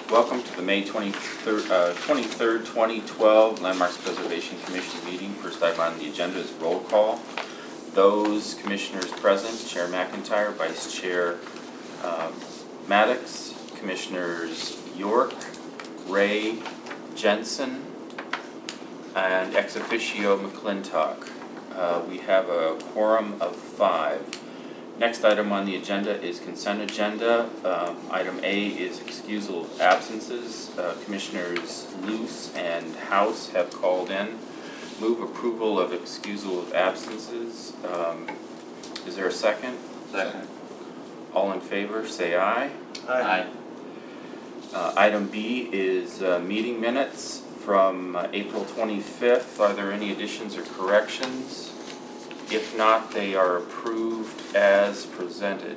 Welcome to the May 23rd, 2012 Landmarks Preservation Commission meeting. First item on the agenda is roll call. Those commissioners present: Chair McIntyre, Vice Chair Maddox, Commissioners York, Ray, Jensen, and ex officio McClintock. We have a quorum of 5. Next item on the agenda is consent agenda. Item A is excusal of absences. Commissioners Luce and House have called in. Move approval of excusal of absences. Is there a second? Second. All in favor, say aye. Aye. Item B is meeting minutes from April 25th. Are there any additions or corrections? If not, they are approved as presented.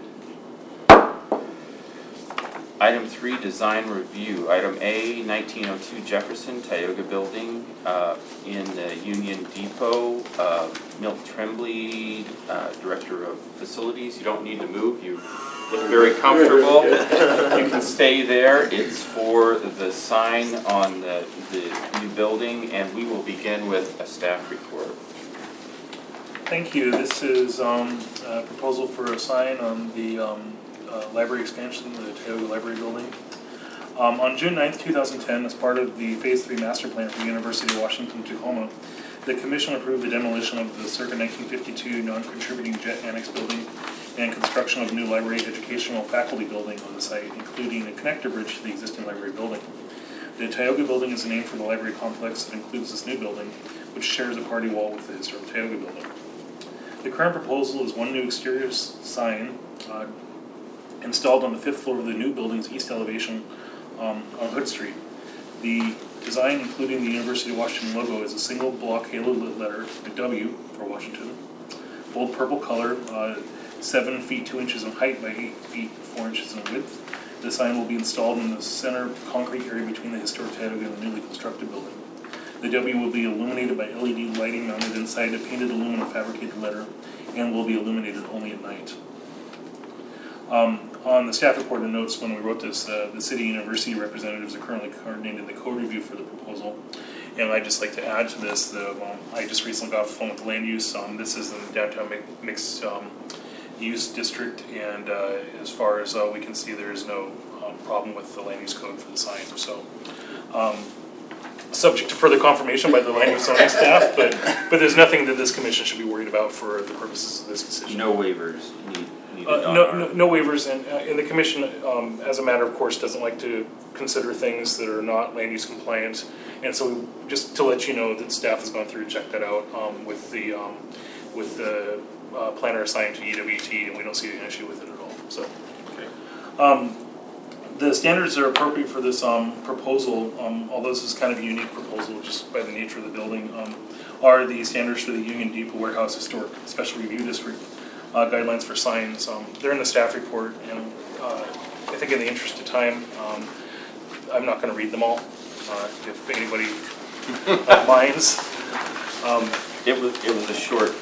Item 3, design review. Item A, 1902 Jefferson, Tioga Building in Union Depot. Milt Tremblay, Director of Facilities. You don't need to move. You look very comfortable. You can stay there. It's for the sign on the new building, and we will begin with a staff report. Thank you. This is a proposal for a sign on the library expansion, the Tioga Library Building. On June 9th, 2010, as part of the Phase 3 Master Plan for the University of Washington, Tacoma, the Commission approved the demolition of the circa 1952 non-contributing Jet Annex building and construction of a new library educational faculty building on the site, including a connector bridge to the existing library building. The Tioga Building is the name for the library complex that includes this new building, which shares a party wall with the historic Tioga Building. The current proposal is one new exterior sign installed on the 5th floor of the new building's east elevation on Hood Street. The design, including the University of Washington logo, is a single block halo lit letter, a W for Washington, bold purple color, 7 feet 2 inches in height by 8 feet 4 inches in width. The sign will be installed in the center concrete area between the historic Tioga and the newly constructed building. The W will be illuminated by LED lighting mounted inside a painted aluminum fabricated letter and will be illuminated only at night. On the staff report and notes when we wrote this, the city university representatives are currently coordinating the code review for the proposal. And I'd just like to add to this, I just recently got off the phone with the land use. This is in the downtown mixed use district, and as far as we can see, there is no problem with the land use code for the sign. So, subject to further confirmation by the land use zoning staff, but there's nothing that this commission should be worried about for the purposes of this decision. No waivers needed. No waivers, and the commission, as a matter of course, doesn't like to consider things that are not land use compliant. And so, just to let you know that staff has gone through and checked that out with the planner assigned to EWT, and we don't see an issue with it at all. So, okay. The standards that are appropriate for this proposal, although this is kind of a unique proposal just by the nature of the building, are the standards for the Union Depot Warehouse Historic Special Review District guidelines for signs. They're in the staff report, and I think in the interest of time, I'm not going to read them all. If anybody minds. It was a short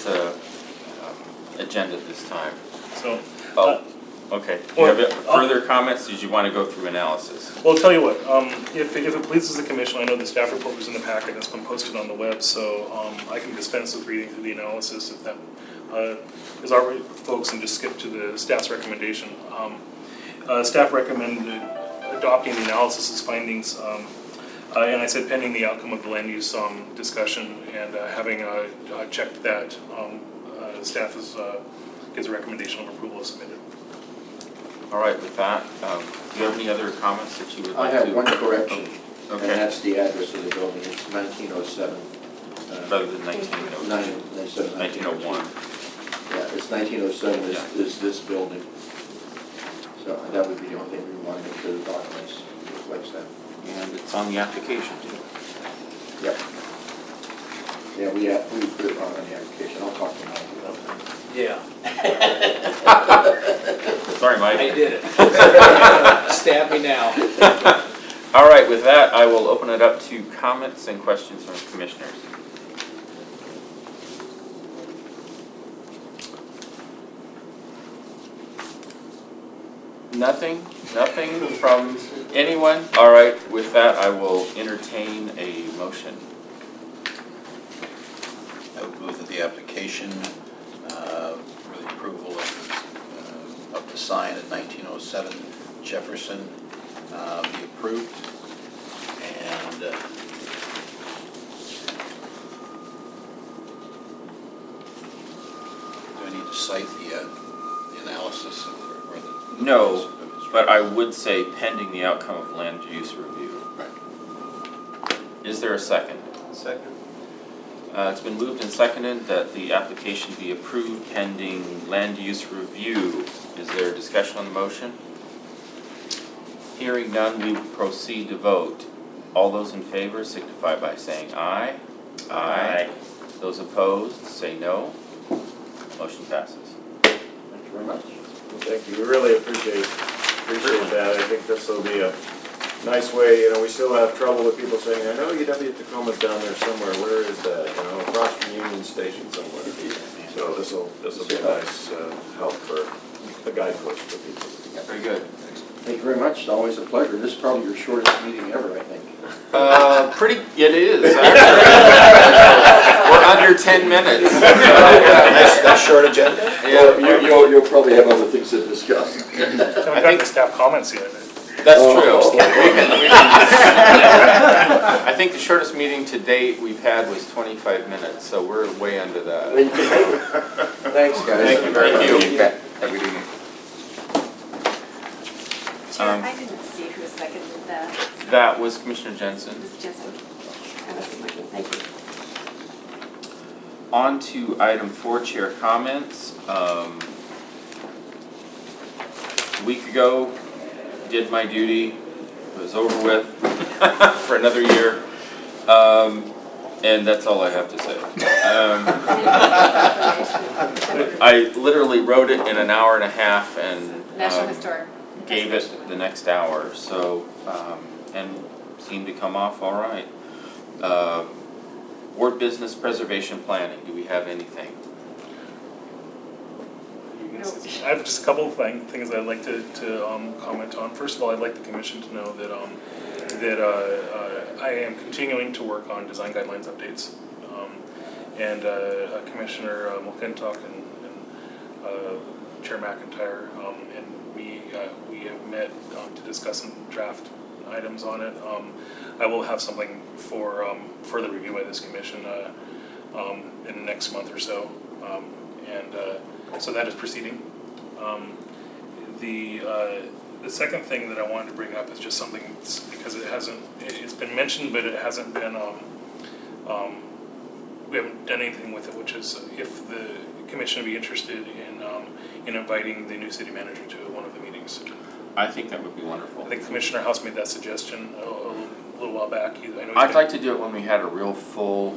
agenda this time. So. Okay. Do you have further comments? Did you want to go through analysis? Well, I'll tell you what. If it pleases the commission, I know the staff report was in the packet. It's been posted on the web, so I can dispense with reading through the analysis if that is all right, folks, and just skip to the staff's recommendation. Staff recommended adopting the analysis findings, and I said pending the outcome of the land use discussion, and having checked that, staff gives a recommendation of approval as submitted. All right, with that, do you have any other comments that you would like to? I have one correction, okay. And that's the address of the building. It's 1907. Rather than 1901. 1901. Yeah, it's 1907 is this building. So that would be the only thing we want to make sure the documents reflects that. And it's on the application too. Yep. Yeah, we put it on the application. I'll talk to Mike about that. Yeah. Sorry, Mike. I did it. Stab me now. All right, with that, I will open it up to comments and questions from commissioners. Nothing from anyone? All right, with that, I will entertain a motion. I would move that the application for the approval of the sign at 1907 Jefferson be approved. And do I need to cite the analysis or the? No, but I would say pending the outcome of land use review. Right. Is there a second? Second. It's been moved and seconded that the application be approved pending land use review. Is there discussion on the motion? Hearing none, we will proceed to vote. All those in favor signify by saying aye. Aye. Those opposed, say no. Motion passes. Thank you very much. Thank you, we really appreciate that. I think this will be a nice way, we still have trouble with people saying, I know UW Tacoma's down there somewhere, where is that? Across from Union Station somewhere. So this will be a nice help for the guidepost for people. Very good. Thank you very much, it's always a pleasure. This is probably your shortest meeting ever, I think. It is, actually. We're under 10 minutes. Nice short agenda? Yeah, you'll probably have other things to discuss. Haven't gotten the staff comments yet. That's Oh. true. I think the shortest meeting to date we've had was 25 minutes, so we're way under that. Thanks, guys. Thank you very much. You bet. Have a good evening. I didn't see who seconded that. That was Commissioner Jensen. Ms. Jensen. That was the motion. Thank you. On to item 4, chair comments. A week ago, did my duty, it was over with for another year, and that's all I have to say. I literally wrote it in an hour and a half and National Historic. gave it the next hour, so, and seemed to come off all right. Ward business preservation planning, do we have anything? I have just a couple of things I'd like to comment on. First of all, I'd like the commission to know that I am continuing to work on design guidelines updates. And Commissioner McClintock and Chair McIntyre and we have met to discuss some draft items on it. I will have something for further review by this commission in the next month or so. So that is proceeding. The second thing that I wanted to bring up is just something because it's been mentioned, but it hasn't been, we haven't done anything with it, which is if the commission would be interested in inviting the new city manager to one of the meetings. I think that would be wonderful. I think Commissioner House made that suggestion a little while back. I'd like to do it when we had a real full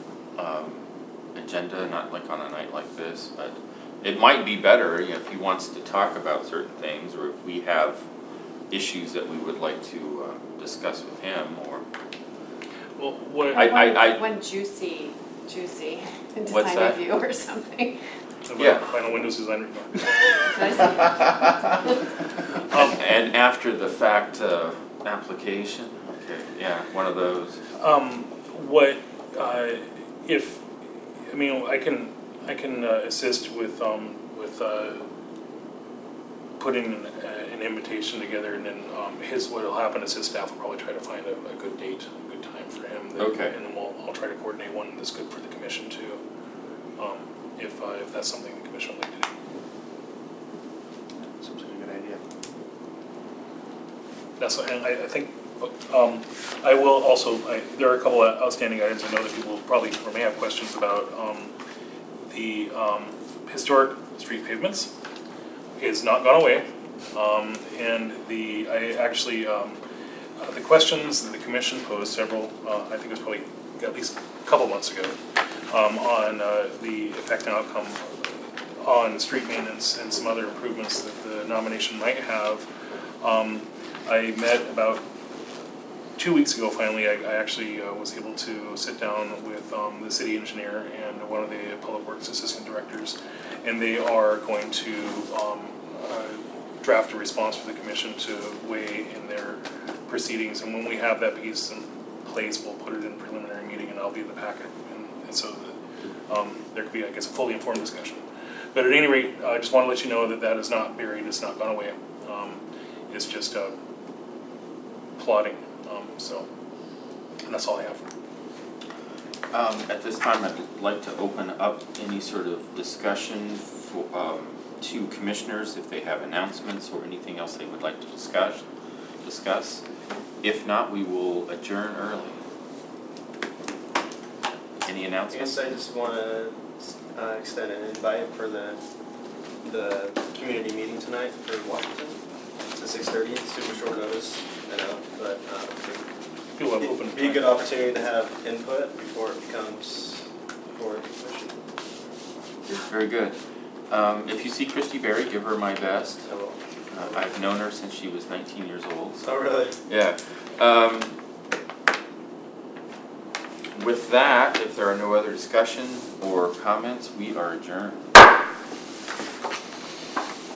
agenda, not like on a night like this, but it might be better if he wants to talk about certain things, or if we have issues that we would like to discuss with him, or. Well, what One juicy What's design that? review or something. Yeah. Final Windows design review. And after the fact application, okay, yeah, one of those. I can assist with putting an invitation together, and then what'll happen is his staff will probably try to find a good date, a good time for him. Okay. And then I'll try to coordinate one that's good for the commission too, if that's something the commission would like to do. Seems like a good idea. And I think I will also. There are a couple of outstanding items I know that people probably or may have questions about. The historic street pavements is not gone away, and the questions that the commission posed several. I think it was probably at least a couple months ago on the effect and outcome on street maintenance and some other improvements that the nomination might have. I met about 2 weeks ago, finally, I actually was able to sit down with the city engineer and one of the public works assistant directors, and they are going to draft a response for the commission to weigh in their proceedings. And when we have that piece in place, we'll put it in preliminary meeting and I'll be in the packet. And so that there could be, I guess, a fully informed discussion. But at any rate, I just want to let you know that that is not buried, it's not gone away. It's just plotting, and that's all I have. At this time, I'd like to open up any sort of discussion for, to commissioners if they have announcements or anything else they would like to discuss. If not, we will adjourn early. Any I announcements? guess I just want to extend an invite for the community meeting tonight for Washington. It's at 6:30, super short notice, I know, but People have open. it'd be a good opportunity to have input before it becomes before the commission. Very good. If you see Christy Berry, give her my best. I will. I've known her since she was 19 years old. So. Oh, really? Yeah. With that, if there are no other discussion or comments, we are adjourned.